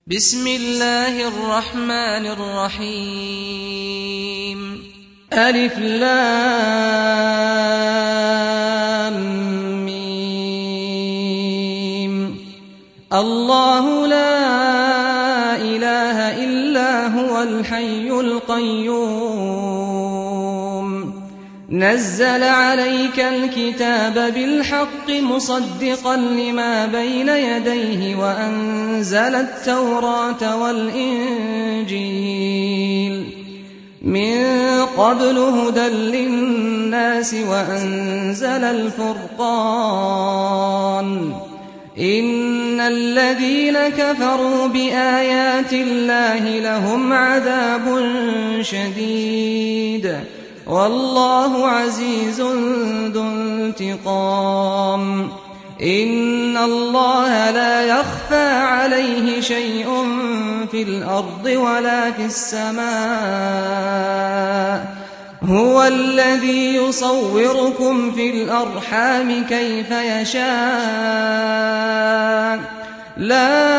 بسم الله الرحمن الرحيم ألف لام ميم الله لا إله إلا هو الحي القيوم نزل عليك الكتاب بالحق مصدقا لما بين يديه وأنزل التوراة والإنجيل من قبل هدى للناس وأنزل الفرقان إن الذين كفروا بآيات الله لهم عذاب شديد والله عزيز ذو انتقام إن الله لا يخفى عليه شيء في الأرض ولا في السماء هو الذي يصوركم في الأرحام كيف يشاء لا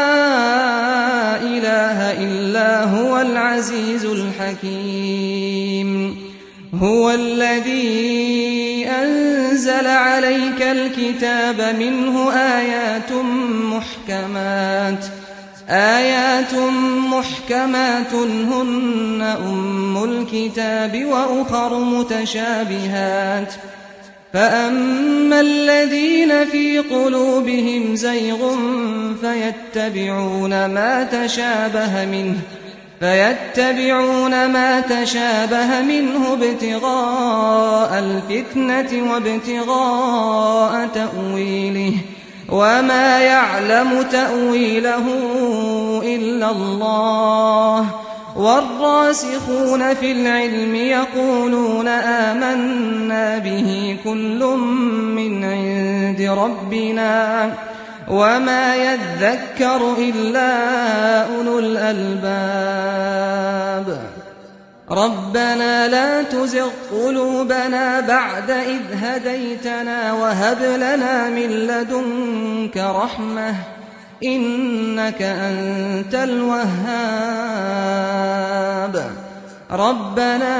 إله إلا هو العزيز الحكيم هو الذي أنزل عليك الكتاب منه آيات محكمات هن أم الكتاب وأخر متشابهات فأما الذين في قلوبهم زيغ فيتبعون ما تشابه منه ابتغاء الفتنة وابتغاء تأويله وما يعلم تأويله إلا الله والراسخون في العلم يقولون آمنا به كل من عند ربنا وما يذكر إلا أولو الألباب ربنا لا تزغ قلوبنا بعد إذ هديتنا وهب لنا من لدنك رحمة إنك أنت الوهاب ربنا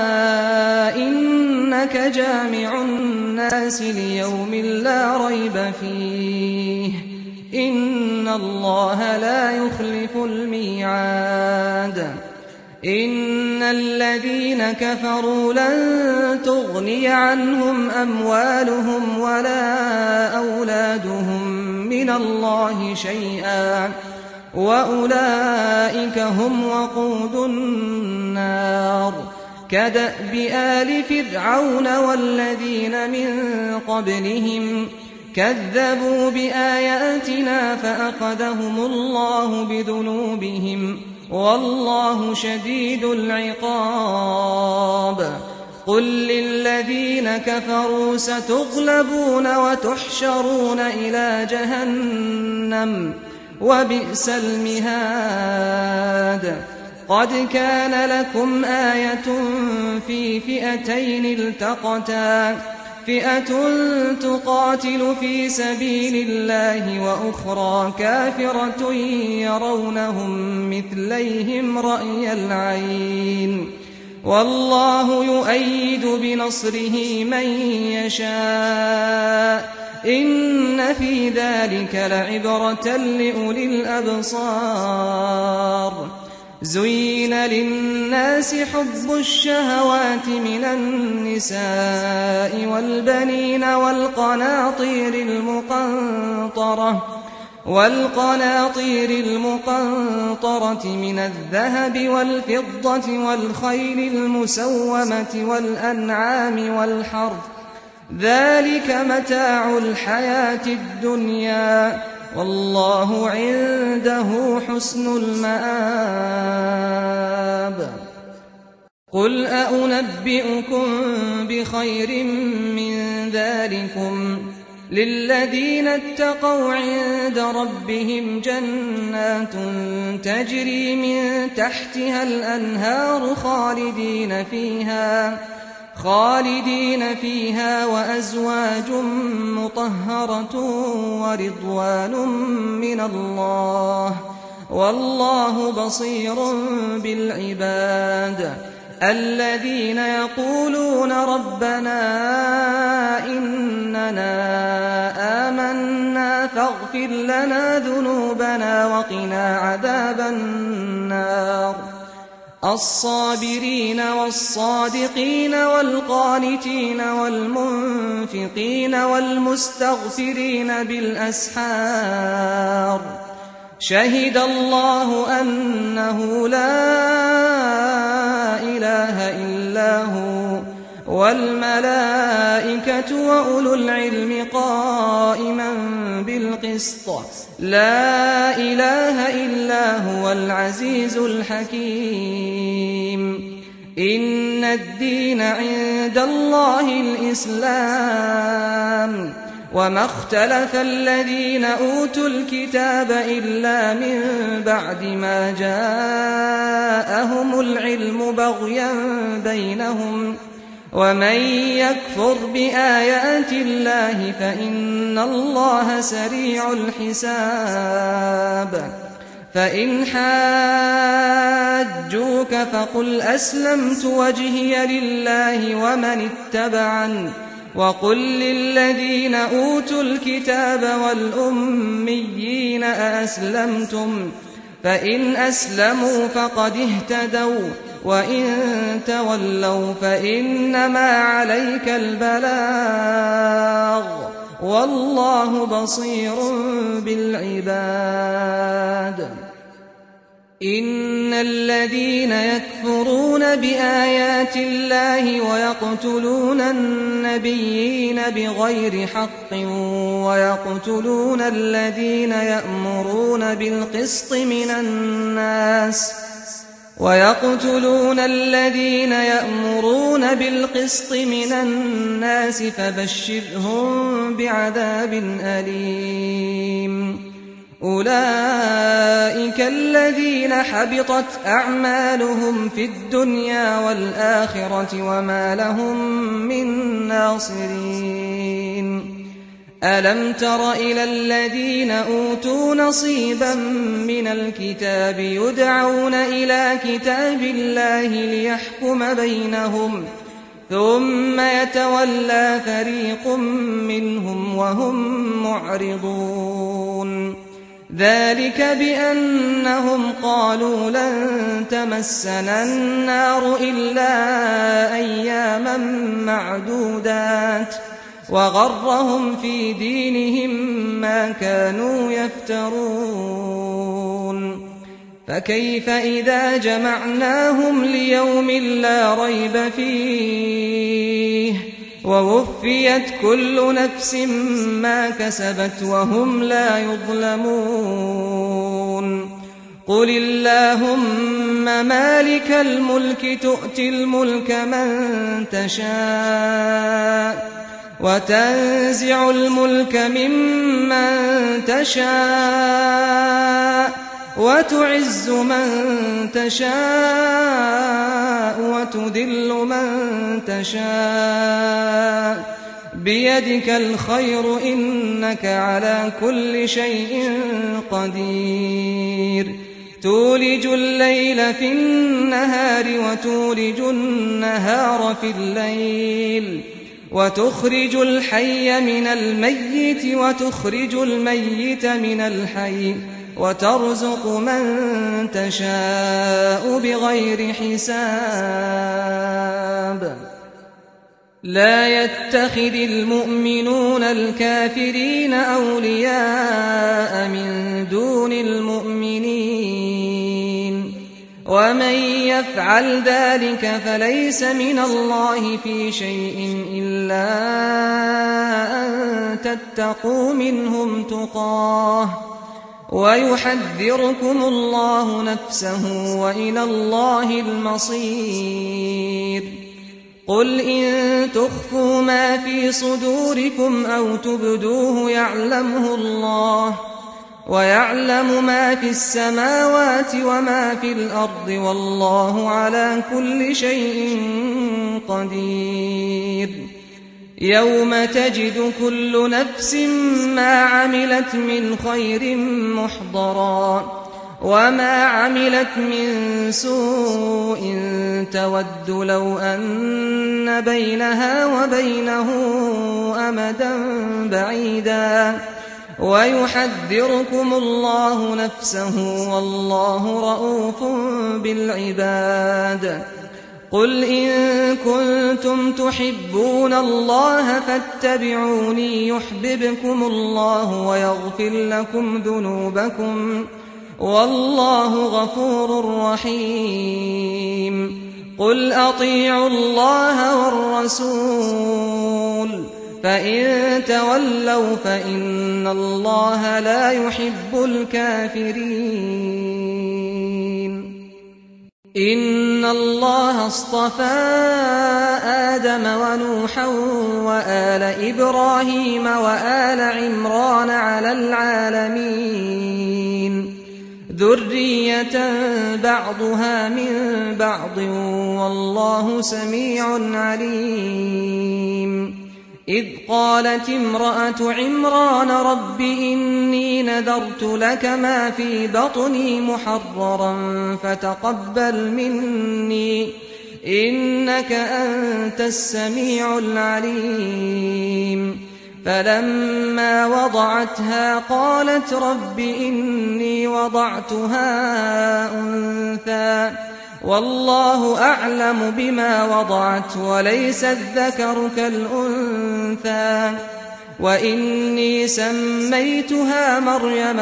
إنك جامع الناس ليوم لا ريب فيه إن الله لا يخلف الميعاد إن الذين كفروا لن تغني عنهم أموالهم ولا أولادهم من الله شيئا وأولئك هم وقود النار كدأب آل فرعون والذين من قبلهم كذبوا بآياتنا فأخذهم الله بذنوبهم والله شديد العقاب قل للذين كفروا ستغلبون وتحشرون إلى جهنم وبئس المهاد قد كان لكم آية في فئتين التقتا فئة تقاتل في سبيل الله وأخرى كافرة يرونهم مثليهم رأي العين والله يؤيد بنصره من يشاء إن في ذلك لعبرة لأولي الأبصار زين للناس حب الشهوات من النساء والبنين والقناطير المقنطرة من الذهب والفضة والخيل المسومة والأنعام والحرث ذلك متاع الحياة الدنيا والله عنده حسن المآب قل أنبئكم بخير من ذلكم للذين اتقوا عند ربهم جنات تجري من تحتها الأنهار خالدين فيها وأزواج مطهرة ورضوان من الله والله بصير بالعباد الذين يقولون ربنا إننا آمنا فاغفر لنا ذنوبنا وقنا عذاب النار الصابرين والصادقين والقانتين والمنفقين والمستغفرين بالأسحار شهد الله أنه لا إله إلا هو والملائكة وأولو العلم قائما بالقسط لا إله إلا هو العزيز الحكيم إن الدين عند الله الإسلام وما اختلف الذين أوتوا الكتاب إلا من بعد ما جاءهم العلم بغيا بينهم ومن يكفر بآيات الله فإن الله سريع الحساب فإن حاجوك فقل أسلمت وجهي لله ومن اتبعني وقل للذين أوتوا الكتاب والأميين أأسلمتم فإن أسلموا فقد اهتدوا وإن تولوا فإنما عليك البلاغ والله بصير بالعباد إن الذين يكفرون بآيات الله ويقتلون النبيين بغير حق ويقتلون الذين يأمرون بالقسط من الناس فبشرهم بعذاب أليم أولئك الذين حبطت أعمالهم في الدنيا والآخرة وما لهم من ناصرين ألم تر إلى الذين أوتوا نصيبا من الكتاب يدعون إلى كتاب الله ليحكم بينهم ثم يتولى فريق منهم وهم معرضون ذلك بأنهم قالوا لن تمسنا النار إلا أياما معدودات وغرهم في دينهم ما كانوا يفترون فكيف إذا جمعناهم ليوم لا ريب فيه ووفيت كل نفس ما كسبت وهم لا يظلمون قل اللهم مالك الملك تؤتي الملك من تشاء وتنزع الملك ممن تشاء وتعز من تشاء وتذل من تشاء بيدك الخير إنك على كل شيء قدير تولج الليل في النهار وتولج النهار في الليل وتخرج الحي من الميت وتخرج الميت من الحي وترزق من تشاء بغير حساب لا يتخذ المؤمنون الكافرين أولياء من دون المؤمنين ومن يفعل ذلك فليس من الله في شيء إلا أن تتقوا منهم تقاه ويحذركم الله نفسه وإلى الله المصير قل إن تخفوا ما في صدوركم أو تبدوه يعلمه الله ويعلم ما في السماوات وما في الأرض والله على كل شيء قدير يوم تجد كل نفس ما عملت من خير محضرا وما عملت من سوء تود لو أن بينها وبينه أمدا بعيدا ويحذركم الله نفسه والله رءوف بالعباد. قل إن كنتم تحبون الله فاتبعوني يحببكم الله ويغفر لكم ذنوبكم والله غفور رحيم. قل أطيعوا الله والرسول فإن تولوا فإن الله لا يحب الكافرين. إن الله اصطفى آدم ونوحا وآل إبراهيم وآل عمران على العالمين ذرية بعضها من بعض والله سميع عليم. إذ قالت امرأة عمران رب إني نذرت لك ما في بطني محررا فتقبل مني إنك أنت السميع العليم. فلما وضعتها قالت رب إني وضعتها أنثى والله أعلم بما وضعت وليس الذكر كالأنثى وإني سميتها مريم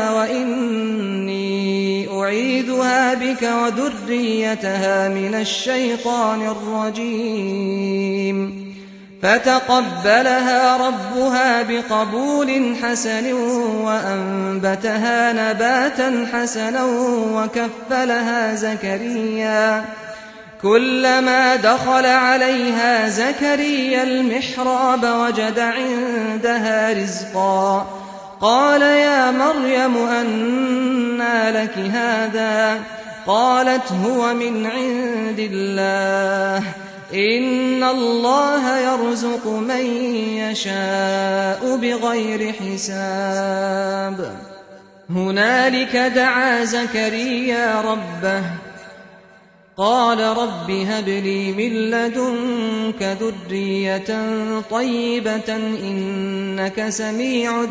وإني أعيذها بك وذريتها من الشيطان الرجيم. فتقبلها ربها بقبول حسن وأنبتها نباتا حسنا وكفلها زكريا. كلما دخل عليها زكريا المحراب وجد عندها رزقا قال يا مريم أنى لك هذا قالت هو من عند الله إن الله يرزق من يشاء بغير حساب. هنالك دعا زكريا ربه قال رب هب لي من لدنك ذرية طيبة إنك سميع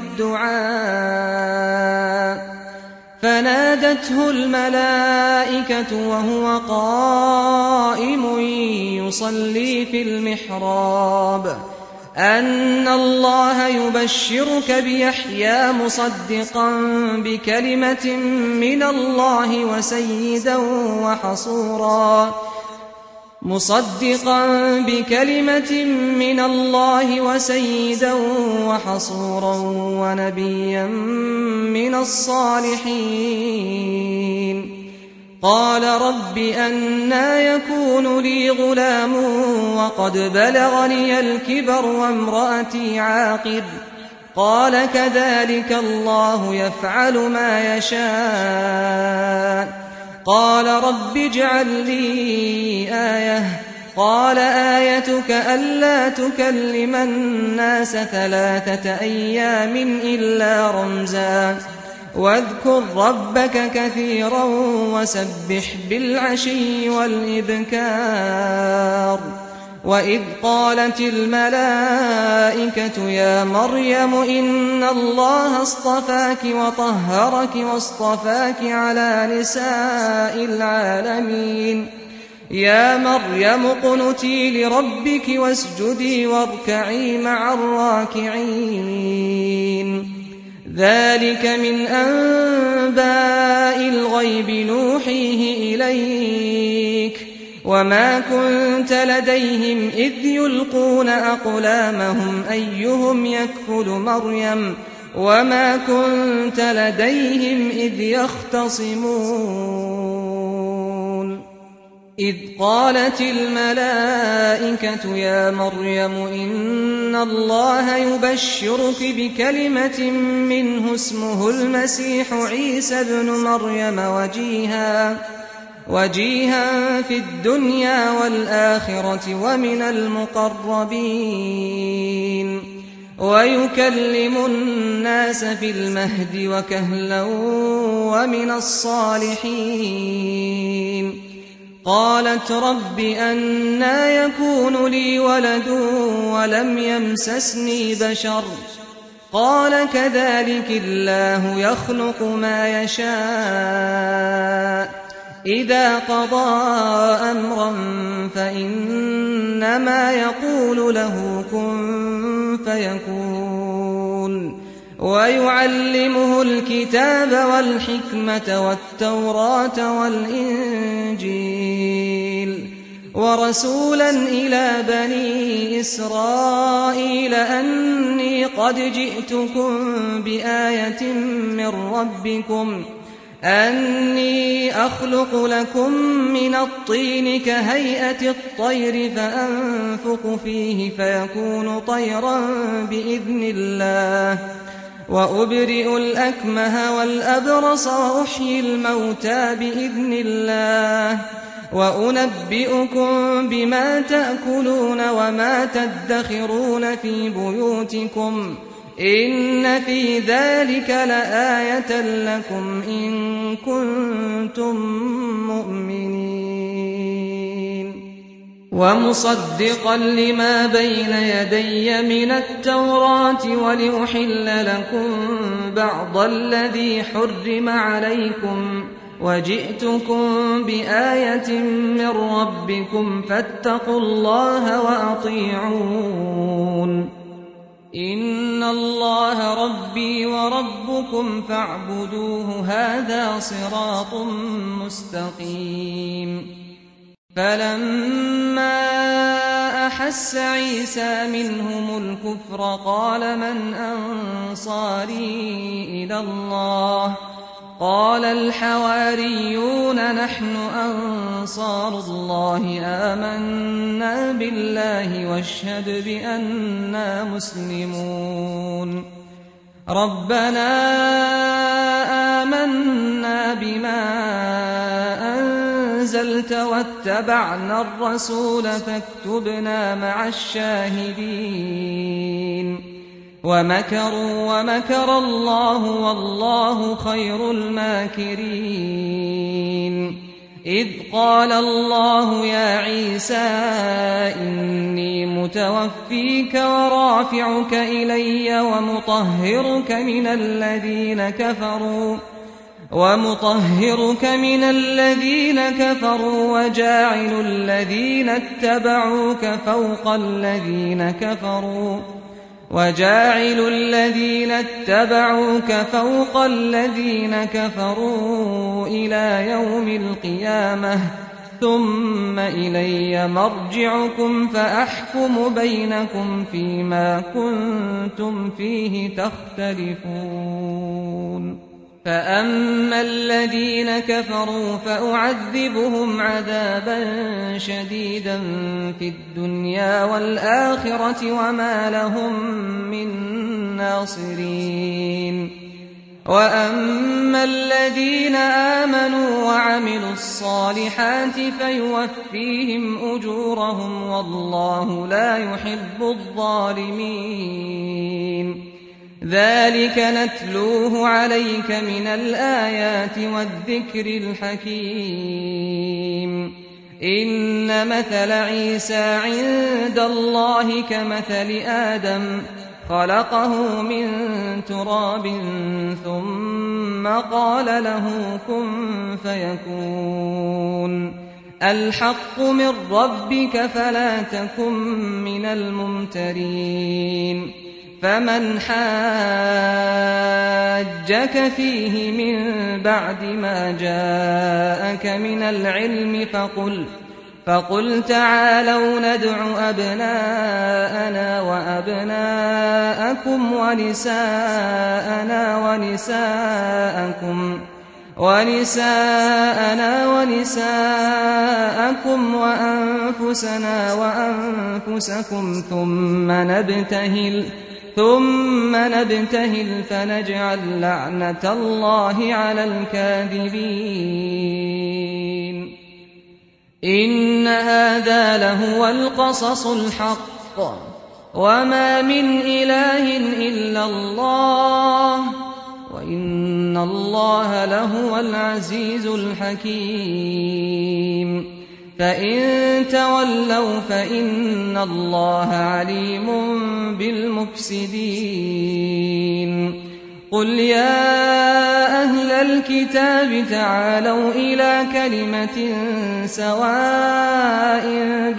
الدعاء. فنادته الملائكة وهو قائم يصلي في المحراب أن الله يبشرك بيحيى مصدقا بكلمة من الله وسيدا وحصورا ونبيا من الصالحين. قال رب أنى يكون لي غلام وقد بلغني الكبر وامرأتي عاقر قال كذلك الله يفعل ما يشاء. قال رب اجعل لي آية قال آيتك ألا تكلم الناس 3 أيام إلا رمزا واذكر ربك كثيرا وسبح بالعشي والإبكار. وإذ قالت الملائكة يا مريم إن الله اصطفاك وطهرك واصطفاك على نساء العالمين يا مريم اقنتي لربك واسجدي واركعي مع الراكعين. ذلك من أنباء الغيب نوحيه إليك وما كنت لديهم إذ يلقون أقلامهم أيهم يكفل مريم وما كنت لديهم إذ يختصمون. إذ قالت الملائكة يا مريم إن الله يبشرك بكلمة منه اسمه المسيح عيسى ابن مريم وجيها في الدنيا والآخرة ومن المقربين. ويكلم الناس في المهد وكهلا ومن الصالحين. قالت رب أنى يكون لي ولد ولم يمسسني بشر قال كذلك الله يخلق ما يشاء إذا قضى أمرا فإنما يقول له كن فيكون. ويعلمه الكتاب والحكمة والتوراة والإنجيل ورسولا إلى بني إسرائيل أني قد جئتكم بآية من ربكم أني أخلق لكم من الطين كهيئة الطير فأنفخ فيه فيكون طيرا بإذن الله وأبرئ الأكمه والأبرص وأحيي الموتى بإذن الله وأنبئكم بما تأكلون وما تدخرون في بيوتكم إن في ذلك لآية لكم إن كنتم مؤمنين. ومصدقا لما بين يدي من التوراة ولأحل لكم بعض الذي حرم عليكم وجئتكم بآية من ربكم فاتقوا الله وأطيعون. إن الله ربي وربكم فاعبدوه هذا صراط مستقيم. فلما أحس عيسى منهم الكفر قال من أنصاري إلى الله قال الحواريون نحن أنصار الله آمنا بالله واشهد بأننا مسلمون. ربنا آمنا بما أنزلت واتبعنا الرسول فاكتبنا مع الشاهدين. ومكروا ومكر الله والله خير الماكرين. إذ قال الله يا عيسى إني متوفيك ورافعك إلي ومطهرك من الذين كفروا وجاعل الذين اتبعوك فوق الذين كفروا إلى يوم القيامة ثم إلي مرجعكم فأحكم بينكم فيما كنتم فيه تختلفون. فأما الذين كفروا فأعذبهم عذابا شديدا في الدنيا والآخرة وما لهم من ناصرين. وأما الذين آمنوا وعملوا الصالحات فيوفيهم أجورهم والله لا يحب الظالمين. ذلك نتلوه عليك من الآيات والذكر الحكيم. إن مثل عيسى عند الله كمثل آدم خلقه من تراب ثم قال له كن فيكون. الحق من ربك فلا تكن من الممترين. فمن حاجك فيه من بعد ما جاءك من العلم فقل تعالوا ندع أبناءنا وأبناءكم ونساءنا ونساءكم وأنفسنا وأنفسكم ثم نبتهل فنجعل لعنة الله على الكاذبين. إن هذا لهو القصص الحق وما من إله إلا الله وإن الله لهو العزيز الحكيم فإن تولوا فإن الله عليم بالمفسدين قل يا أهل الكتاب تعالوا إلى كلمة سواء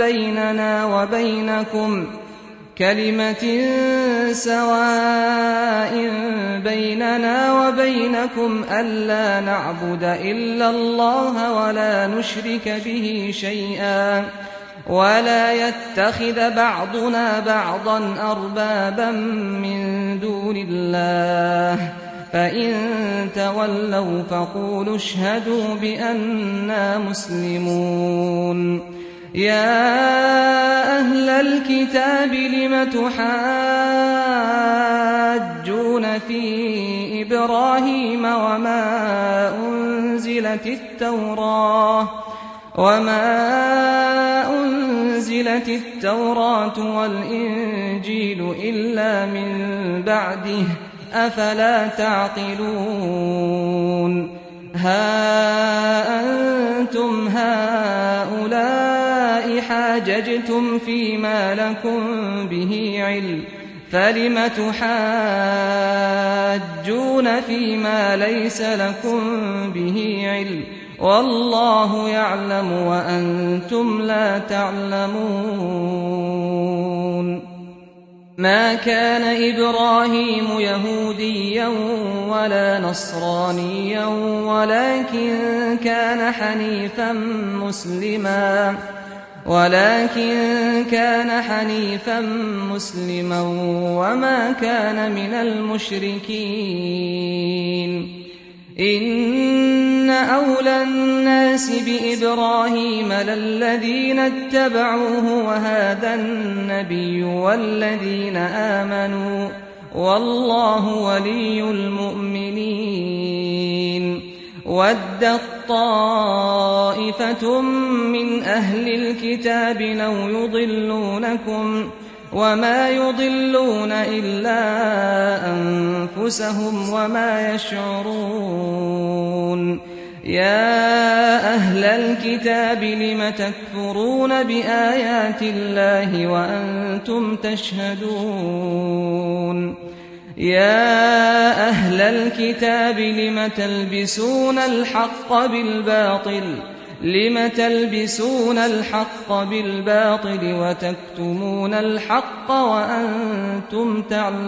بيننا وبينكم ألا نعبد إلا الله ولا نشرك به شيئا ولا يتخذ بعضنا بعضا أربابا من دون الله فإن تولوا فقولوا اشهدوا بأننا مسلمون يا أهل الكتاب لم تحاجون في إبراهيم وما أنزلت التوراة والإنجيل إلا من بعده أفلا تعقلون ها أنتم هؤلاء حاججتم فيما لكم به علم فلم تحاجون فيما ليس لكم به علم والله يعلم وأنتم لا تعلمون ما كان إبراهيم يهوديا ولا نصرانيا ولكن كان حنيفا مسلما وما كان من المشركين إن أولى الناس بإبراهيم للذين اتبعوه وهذا النبي والذين آمنوا والله ولي المؤمنين ودت طائفة من أهل الكتاب لو يضلونكم وما يضلون إلا أنفسهم وما يشعرون يا أهل الكتاب لم تكفرون بآيات الله وأنتم تشهدون يا أهل الكتاب لم تلبسون الحق بالباطل وتكتمون الحق وأنتم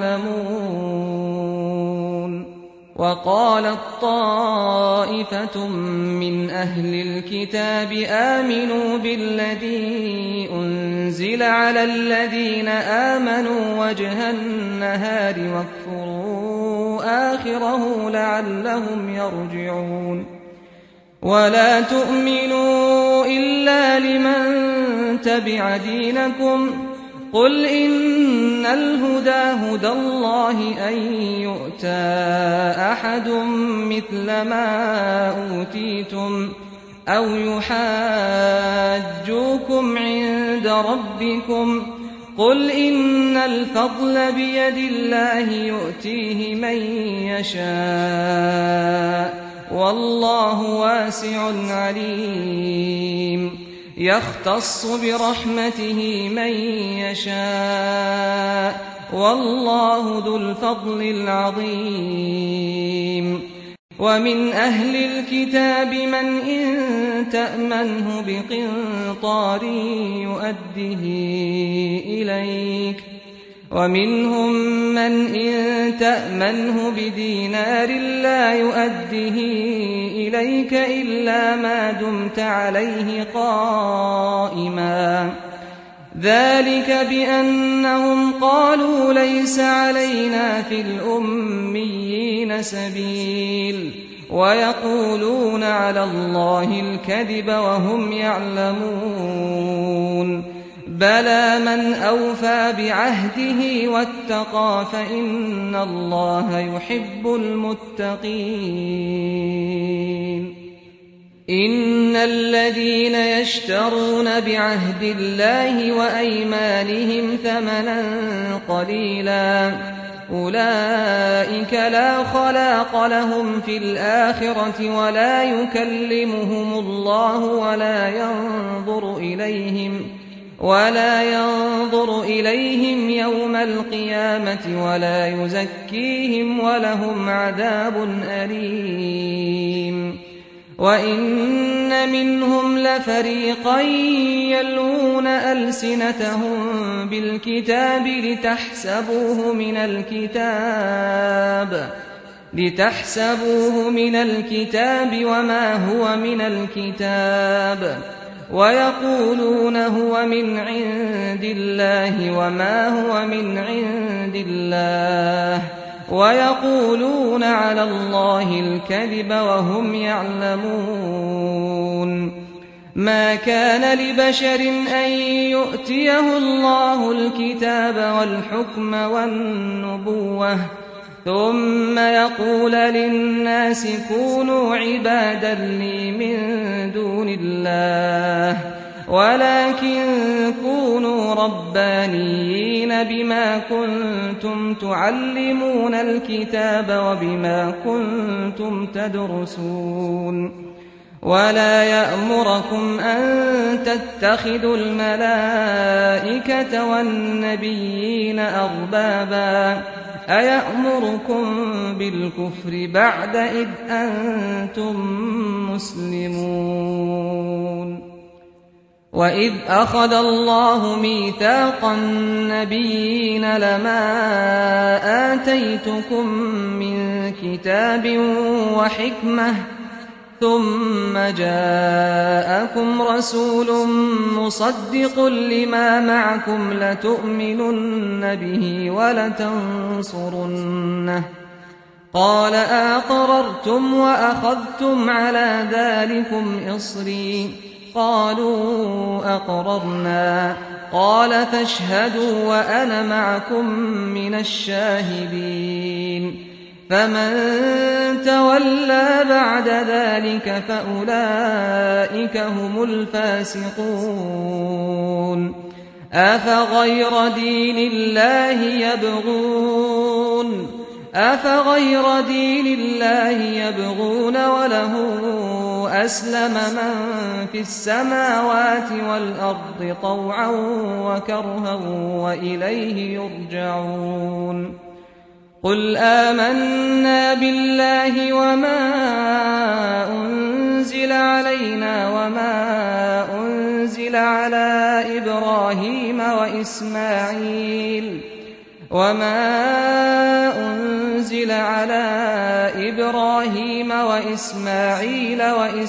تعلمون وقالت طائفة من أهل الكتاب آمنوا بالذي أنزل على الذين آمنوا وجه النهار واكفروا آخره لعلهم يرجعون ولا تؤمنوا إلا لمن تبع دينكم قل إن الهدى هدى الله أن يؤتى أحد مثل ما أوتيتم أو يحاجوكم عند ربكم قل إن الفضل بيد الله يؤتيه من يشاء والله واسع عليم يختص برحمته من يشاء والله ذو الفضل العظيم ومن أهل الكتاب من إن تأمنه بقنطار يؤده إليك ومنهم من إن تأمنه بدينار لا يؤده إليك إلا ما دمت عليه قائما ذلك بأنهم قالوا ليس علينا في الأميين سبيل ويقولون على الله الكذب وهم يعلمون بلى من أوفى بعهده واتقى فإن الله يحب المتقين إن الذين يشترون بعهد الله وأيمانهم ثمنا قليلا أولئك لا خلاق لهم في الآخرة ولا يكلمهم الله ولا ينظر إليهم يوم القيامة ولا يزكيهم ولهم عذاب أليم وإن منهم لفريقا يلوون ألسنتهم بالكتاب لتحسبوه من الكتاب وما هو من الكتاب ويقولون هو من عند الله وما هو من عند الله ويقولون على الله الكذب وهم يعلمون ما كان لبشر أن يؤتيه الله الكتاب والحكم والنبوة ثم يقول للناس كونوا عبادا لي من دون الله ولكن كونوا ربانيين بما كنتم تعلمون الكتاب وبما كنتم تدرسون ولا يأمركم أن تتخذوا الملائكة والنبيين أربابا أيأمركم بالكفر بعد إذ أنتم مسلمون وإذ أخذ الله ميثاق النبيين لما آتيتكم من كتاب وحكمة ثم جاءكم رسول مصدق لما معكم لتؤمنن به ولتنصرنه قال أقررتم وأخذتم على ذلكم إصري قالوا أقررنا قال فاشهدوا وأنا معكم من الشاهدين فمن تولى بعد ذلك فأولئك هم الفاسقون أفغير دين الله يبغون وله أسلم من في السماوات والأرض طوعا وكرها وإليه يرجعون قل آمنا بالله وما أنزل علينا وما أنزل على إبراهيم وإسماعيل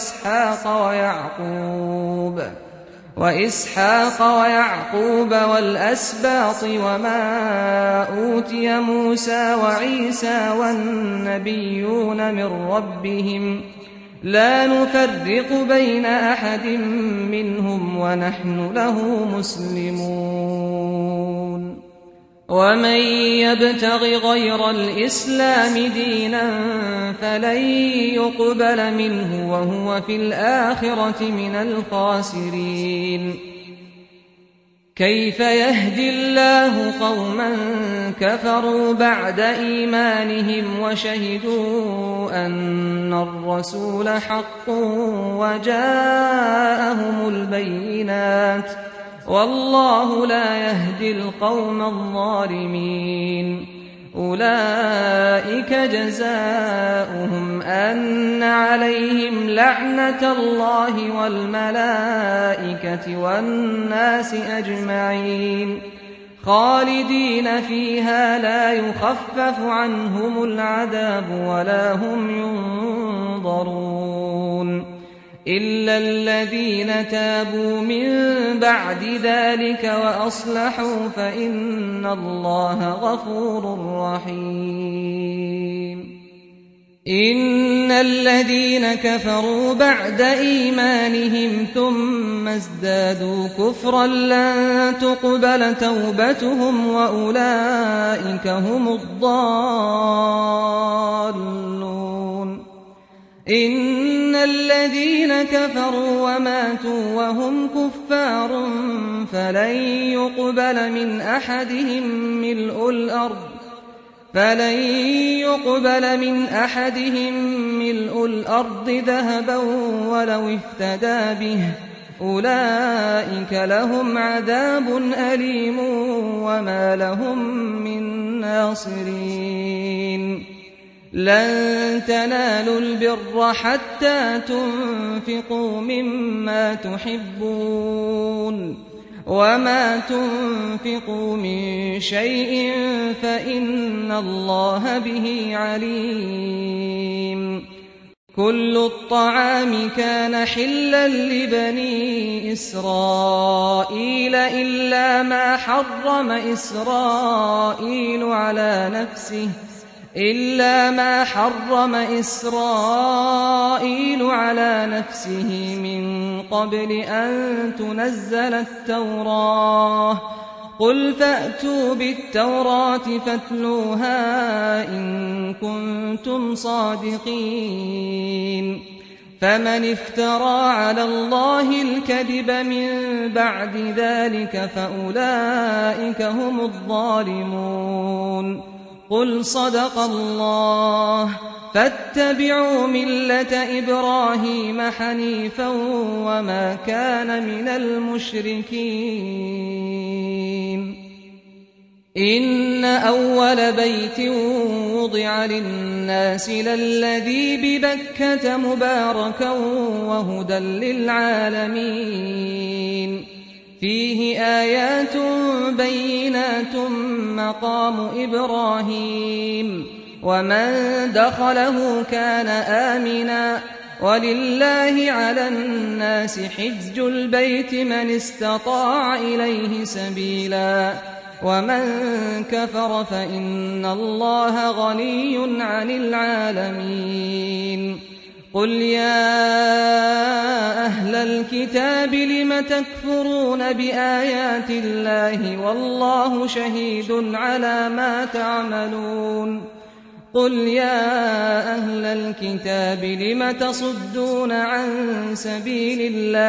وإسحاق ويعقوب والأسباط وما أوتي موسى وعيسى والنبيون من ربهم لا نفرق بين أحد منهم ونحن له مسلمون ومن يبتغ غير الإسلام دينا فلن يقبل منه وهو في الآخرة من الخاسرين كيف يهدي الله قوما كفروا بعد إيمانهم وشهدوا أن الرسول حق وجاءهم البينات والله لا يهدي القوم الظالمين أولئك جزاؤهم أن عليهم لعنة الله والملائكة والناس أجمعين خالدين فيها لا يخفف عنهم العذاب ولا هم ينظرون إلا الذين تابوا من بعد ذلك وأصلحوا فإن الله غفور رحيم إن الذين كفروا بعد إيمانهم ثم ازدادوا كفرا لن تقبل توبتهم وأولئك هم الضالون إن الذين كفروا وماتوا وهم كفار فلن يقبل من أحدهم ملء الأرض ذهبا ولو افتدى به أولئك لهم عذاب أليم وما لهم من ناصرين لن تنالوا البر حتى تنفقوا مما تحبون وما تنفقوا من شيء فإن الله به عليم كل الطعام كان حلا لبني إسرائيل إلا ما حرم إسرائيل على نفسه من قبل أن تنزل التوراة قل فأتوا بالتوراة فاتلوها إن كنتم صادقين فمن افترى على الله الكذب من بعد ذلك فأولئك هم الظالمون قل صدق الله فاتبعوا ملة إبراهيم حنيفا وما كان من المشركين إن أول بيت وضع للناس للذي ببكة مباركا وهدى للعالمين فيه آيات بينات مقام إبراهيم ومن دخله كان آمنا ولله على الناس حج البيت من استطاع إليه سبيلا ومن كفر فإن الله غني عن العالمين قل يا أهل الكتاب لم تكفرون بآيات الله والله شهيد على ما تعملون قل يا أهل الكتاب لم تصدون عن سبيل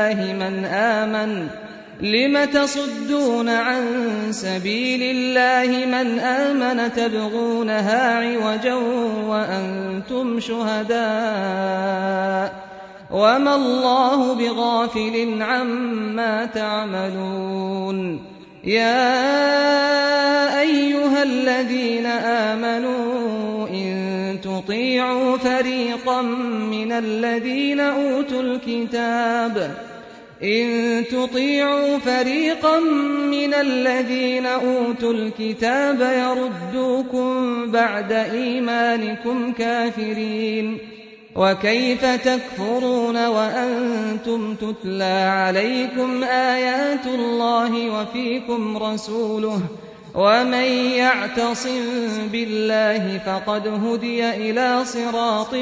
الله من آمن تبغونها عوجا وأنتم شهداء وما الله بغافل عما تعملون يا أيها الذين آمنوا إن تطيعوا فريقا من الذين أوتوا الكتاب يردوكم بعد إيمانكم كافرين وكيف تكفرون وأنتم تتلى عليكم آيات الله وفيكم رسوله ومن يعتصم بالله فقد هدي إلى صراط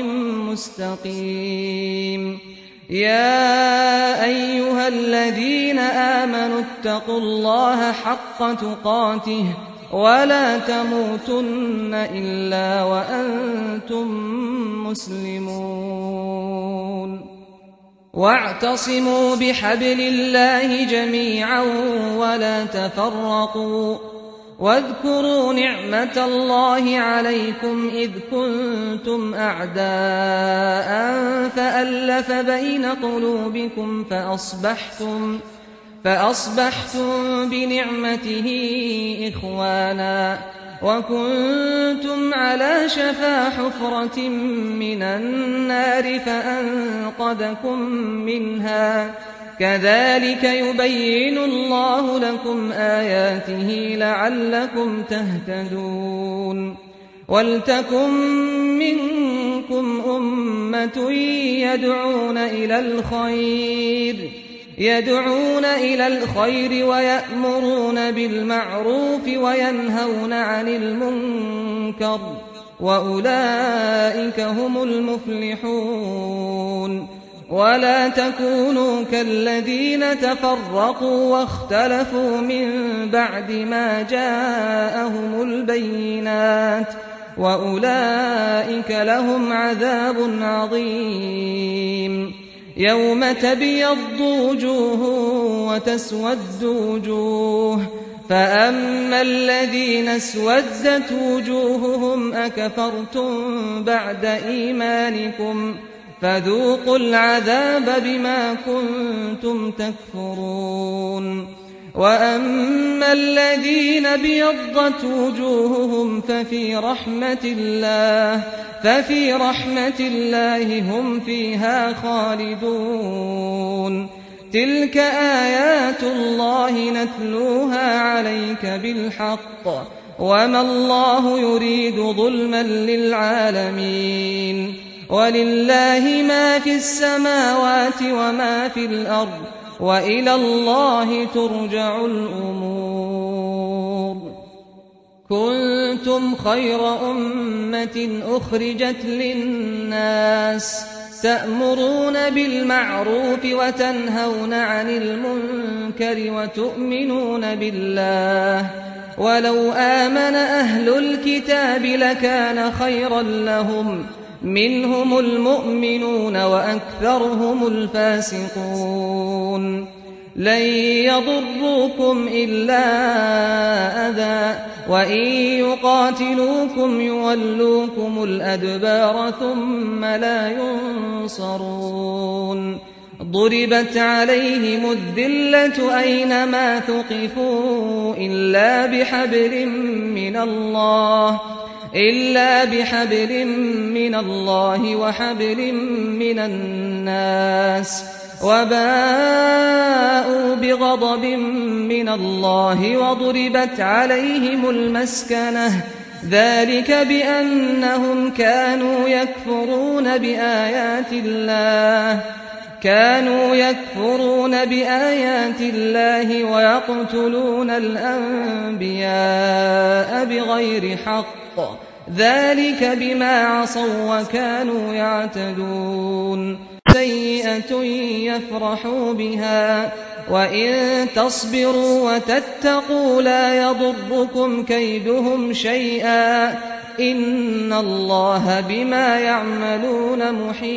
مستقيم يا أيها الذين آمنوا اتقوا الله حق تقاته ولا تموتن إلا وأنتم مسلمون واعتصموا بحبل الله جميعا ولا تفرقوا واذكروا نعمة الله عليكم إذ كنتم أعداء فألف بين قلوبكم فأصبحتم بنعمته إخوانا وكنتم على شفا حفرة من النار فأنقذكم منها كذلك يبين الله لكم آياته لعلكم تهتدون ولتكن منكم أمة يدعون إلى الخير ويأمرون بالمعروف وينهون عن المنكر وأولئك هم المفلحون ولا تكونوا كالذين تفرقوا واختلفوا من بعد ما جاءهم البينات وأولئك لهم عذاب عظيم. يوم تبيض وجوه وتسود وجوه، فأما الذين اسودت وجوههم أكفرتم بعد إيمانكم فذوقوا العذاب بما كنتم تكفرون. وأما الذين ابيضت وجوههم ففي رحمة الله هم فيها خالدون. تلك آيات الله نتلوها عليك بالحق، وما الله يريد ظلما للعالمين. ولله ما في السماوات وما في الأرض، وإلى الله ترجع الأمور. كنتم خير أمة أخرجت للناس تأمرون بالمعروف وتنهون عن المنكر وتؤمنون بالله. ولو آمن أهل الكتاب لكان خيرا لهم، منهم المؤمنون وأكثرهم الفاسقون. لن يضروكم إلا أذى، وإن يقاتلوكم يولوكم الأدبار ثم لا ينصرون. ضربت عليهم الذلة أينما ثقفوا إلا بحبل من الله وحبل من الناس، وباءوا بغضب من الله وضربت عليهم المسكنة، ذلك بأنهم كانوا يكفرون بآيات الله ويقتلون الأنبياء بغير حق، ذلك بما عصوا وكانوا يعتدون. سيئة يفرحوا بها، وإن تصبروا وتتقوا لا يضركم كيدهم شيئا، إن الله بما يعملون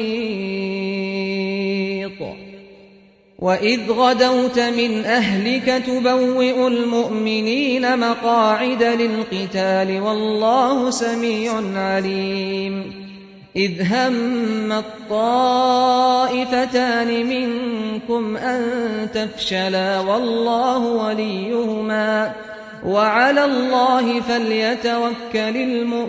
محيط. وإذ غدوت من أهلك تبوئ المؤمنين مقاعد للقتال والله سميع عليم. إذ هم الطائفتان منكم أن تفشلا والله وليهما وعلى الله فليتوكل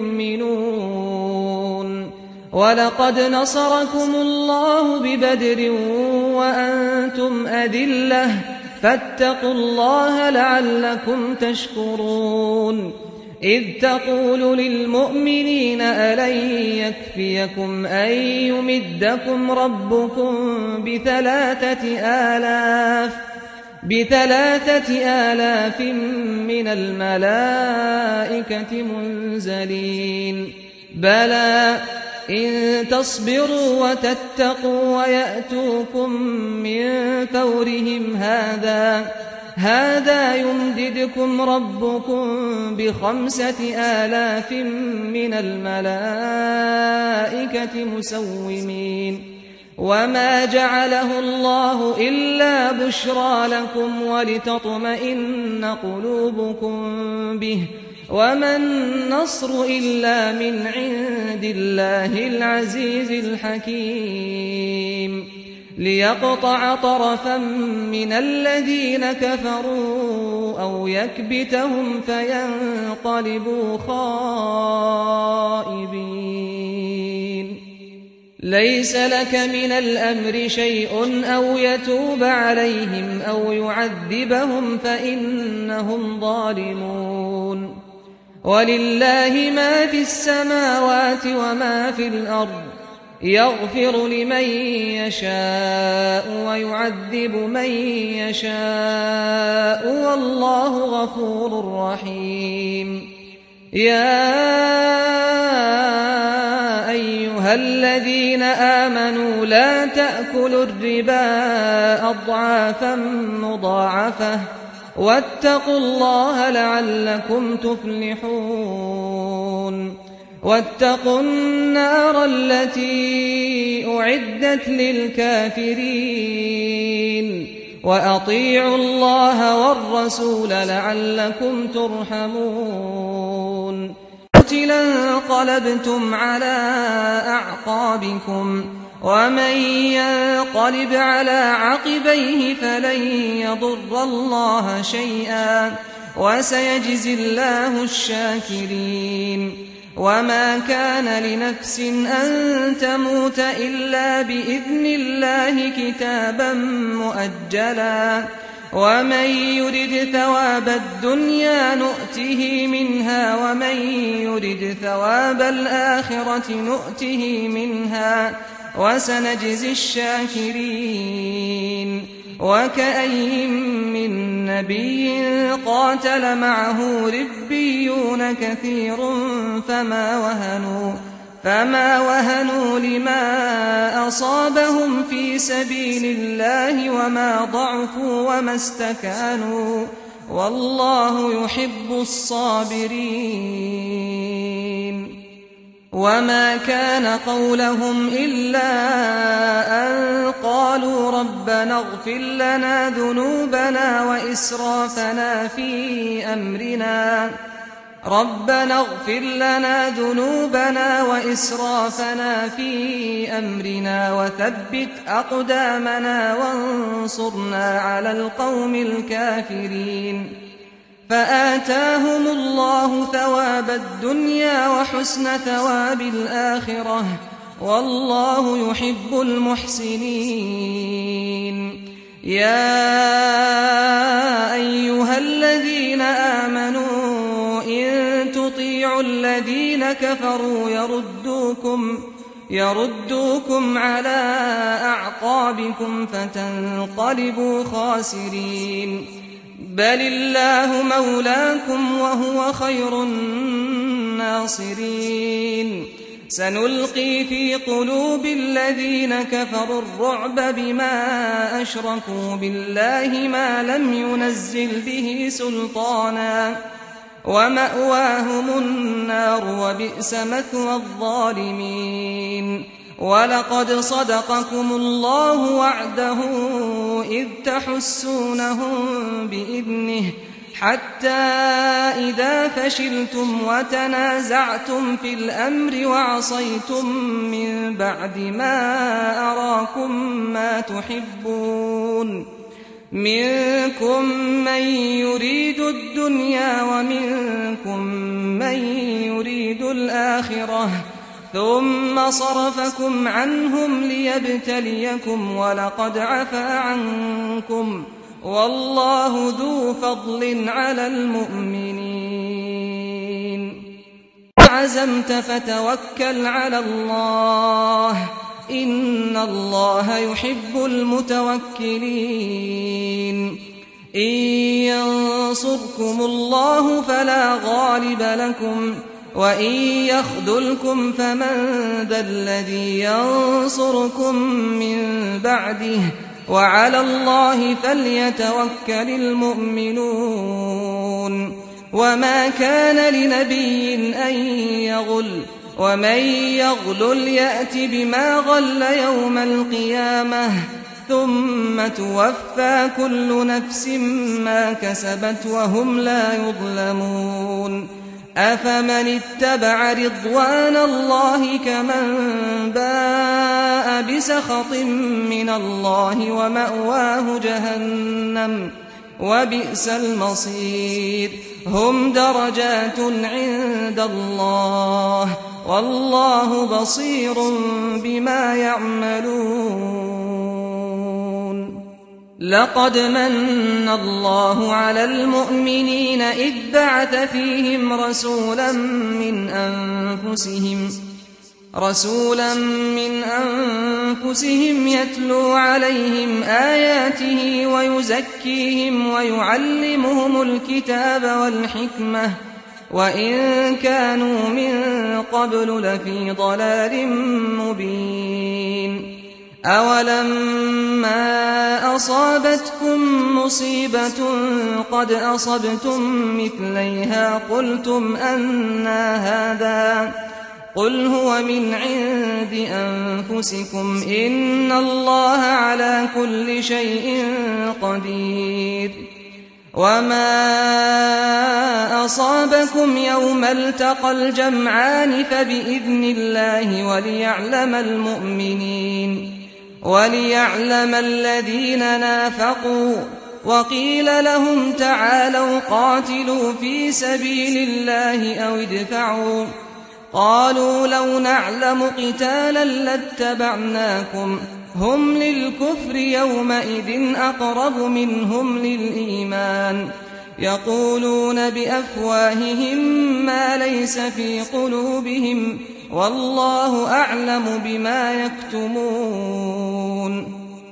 المؤمنون. ولقد نصركم الله ببدر وأنتم أذلة، فاتقوا الله لعلكم تشكرون. إذ تقول للمؤمنين ألن يكفيكم أن يمدكم ربكم ب3,000 من الملائكة منزلين؟ بلى، إن تصبروا وتتقوا ويأتوكم من فورهم هذا يمددكم ربكم ب5,000 من الملائكة مسومين. وما جعله الله إلا بشرى لكم ولتطمئن قلوبكم به، وما النصر إلا من عند الله العزيز الحكيم. ليقطع طرفا من الذين كفروا أو يكبتهم فينقلبوا خائبين. ليس لك من الأمر شيء أو يتوب عليهم أو يعذبهم فإنهم ظالمون. ولله ما في السماوات وما في الأرض، يغفر لمن يشاء ويعذب من يشاء، والله غفور رحيم. يا أيها الذين آمنوا لا تأكلوا الربا أضعافا مضاعفة، واتقوا الله لعلكم تفلحون. واتقوا النار التي أعدت للكافرين وأطيعوا الله والرسول لعلكم ترحمون قتل انقلبتم على أعقابكم ومن ينقلب على عقبيه فلن يضر الله شيئا وسيجزي الله الشاكرين وما كان لنفس أن تموت إلا بإذن الله كتابا مؤجلا ومن يرد ثواب الدنيا نؤته منها ومن يرد ثواب الآخرة نؤته منها وسنجزي الشاكرين وكأين من نبي قاتل معه ربيون كثير فما وهنوا لما أصابهم في سبيل الله وما ضعفوا وما استكانوا والله يحب الصابرين وما كان قولهم إلا أن قالوا ربنا اغفر لنا ذنوبنا وإسرافنا في أمرنا وثبت أقدامنا وانصرنا على القوم الكافرين فآتاهم الله ثواب الدنيا وحسن ثواب الآخرة والله يحب المحسنين يا أيها الذين آمنوا إن تطيعوا الذين كفروا يردوكم على أعقابكم فتنقلبوا خاسرين بل الله مولاكم وهو خير الناصرين سنلقي في قلوب الذين كفروا الرعب بما أشركوا بالله ما لم ينزل به سلطانا ومأواهم النار وبئس مثوى الظالمين ولقد صدقكم الله وعده إذ تحسونهم بإذنه حتى إذا فشلتم وتنازعتم في الأمر وعصيتم من بعد ما أراكم ما تحبون منكم من يريد الدنيا ومنكم من يريد الآخرة ثم صرفكم عنهم ليبتليكم ولقد عفا عنكم والله ذو فضل على المؤمنين عزمت فتوكل على الله إن الله يحب المتوكلين إن ينصركم الله فلا غالب لكم وإن يخذلكم فمن ذا الذي ينصركم من بعده وعلى الله فليتوكل المؤمنون وما كان لنبي أن يغل ومن يغلل يأت بما غل يوم القيامة ثم توفى كل نفس ما كسبت وهم لا يظلمون أفمن اتبع رضوان الله كمن باء بسخط من الله ومأواه جهنم وبئس المصير هم درجات عند الله والله بصير بما يعملون لقد من الله على المؤمنين إذ بعث فيهم رسولا من أنفسهم يتلو عليهم آياته ويزكيهم ويعلمهم الكتاب والحكمة وإن كانوا من قبل لفي ضلال مبين أولما أصابتكم مصيبة قد أصبتم مثليها قلتم أنى هذا قل هو من عند أنفسكم إن الله على كل شيء قدير وما أصابكم يوم التقى الجمعان فبإذن الله وليعلم الذين نافقوا وقيل لهم تعالوا قاتلوا في سبيل الله أو ادفعوا قالوا لو نعلم قتالا لاتبعناكم هم للكفر يومئذ أقرب منهم للإيمان يقولون بأفواههم ما ليس في قلوبهم والله أعلم بما يكتمون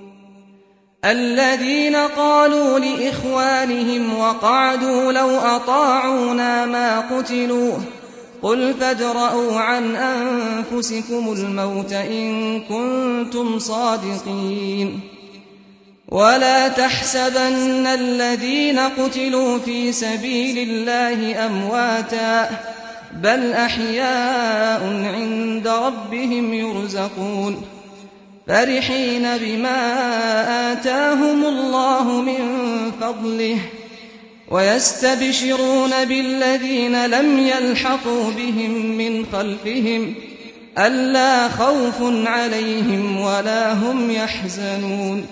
الذين قالوا لإخوانهم وقعدوا لو أطاعونا ما قتلوا قل فادرءوا عن أنفسكم الموت إن كنتم صادقين ولا تحسبن الذين قتلوا في سبيل الله أمواتا بل أحياء عند ربهم يرزقون فرحين بما آتاهم الله من فضله ويستبشرون بالذين لم يلحقوا بهم من خلفهم ألا خوف عليهم ولا هم يحزنون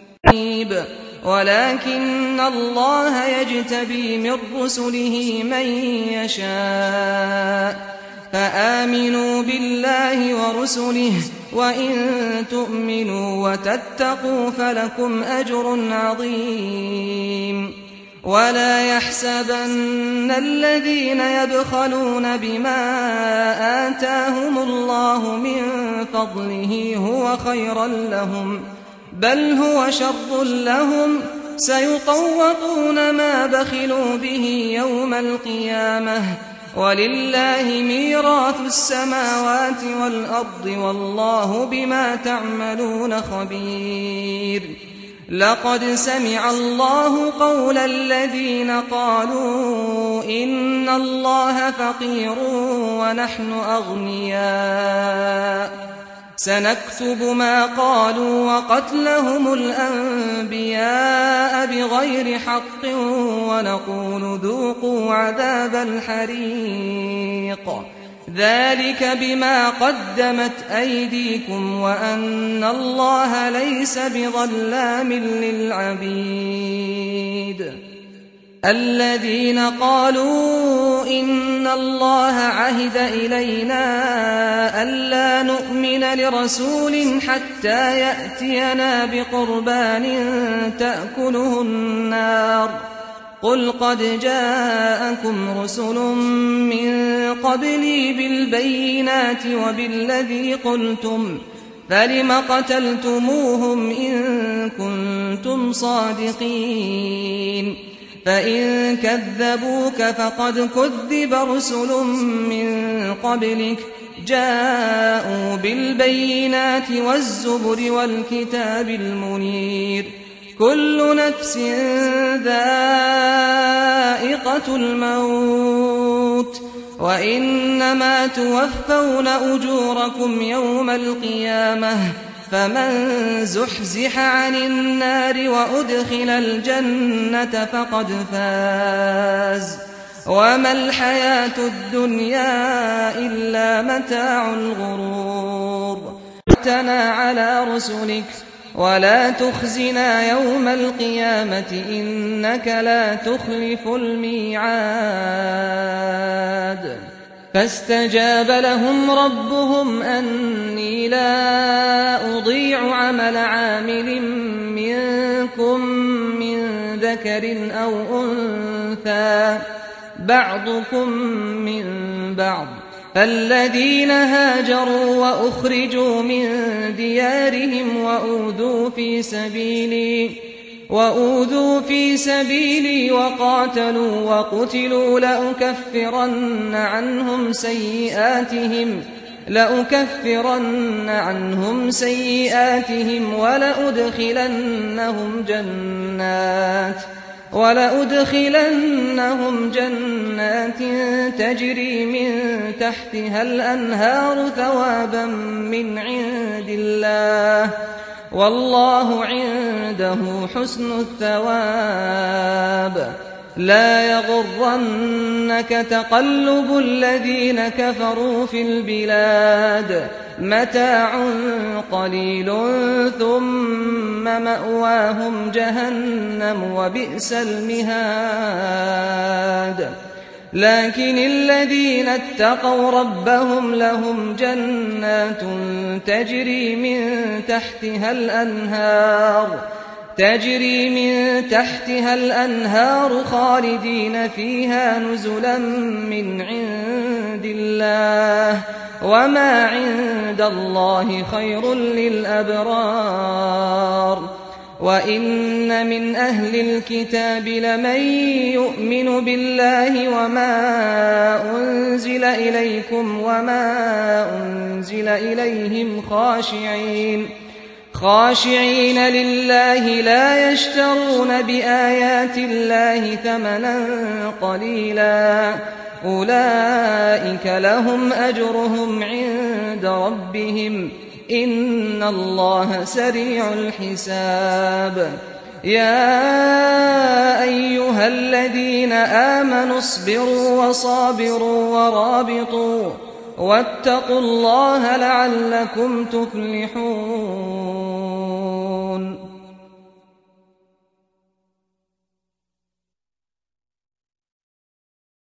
ولكن الله يجتبي من رسله من يشاء فآمنوا بالله ورسله وإن تؤمنوا وتتقوا فلكم أجر عظيم ولا يحسبن الذين يبخلون بما آتاهم الله من فضله هو خيرا لهم بل هو شر لهم سيطوقون ما بخلوا به يوم القيامة ولله ميراث السماوات والأرض والله بما تعملون خبير لقد سمع الله قول الذين قالوا إن الله فقير ونحن أغنياء سنكتب ما قالوا وقتلهم الأنبياء بغير حق ونقول ذوقوا عذاب الحريق ذلك بما قدمت أيديكم وأن الله ليس بظلام للعبيد الذين قالوا إن الله عهد إلينا ألا نؤمن لرسول حتى يأتينا بقربان تأكله النار قل قد جاءكم رسل من قبلي بالبينات وبالذي قلتم فلم قتلتموهم إن كنتم صادقين فإن كذبوك فقد كذب رسل من قبلك جاءوا بالبينات والزبر والكتاب المنير كل نفس ذائقة الموت وإنما توفون أجوركم يوم القيامة فمن زحزح عن النار وأدخل الجنة فقد فاز وما الحياة الدنيا إلا متاع الغرور واتنا على رسلك ولا تخزنا يوم القيامة إنك لا تخلف الميعاد فاستجاب لهم ربهم أني لا أضيع عمل عامل منكم من ذكر أو أنثى بعضكم من بعض فالذين هاجروا وأخرجوا من ديارهم وأوذوا في سبيلي وقاتلوا وقتلوا لأكفرن عنهم سيئاتهم ولأدخلنهم جنات تجري من تحتها الأنهار ثوابا من عند الله والله عنده حسن الثواب لا يغرنك تقلب الذين كفروا في البلاد متاع قليل ثم مأواهم جهنم وبئس المهاد لكن الذين اتقوا ربهم لهم جنات تجري من تحتها الأنهار خالدين فيها نزلا من عند الله وما عند الله خير للأبرار وإن من أهل الكتاب لمن يؤمن بالله وما أنزل إليكم وما أنزل إليهم خاشعين لله لا يشترون بآيات الله ثمنا قليلا أولئك لهم أجرهم عند ربهم إن الله سريع الحساب يا أيها الذين آمنوا اصبروا وصابروا ورابطوا واتقوا الله لعلكم تفلحون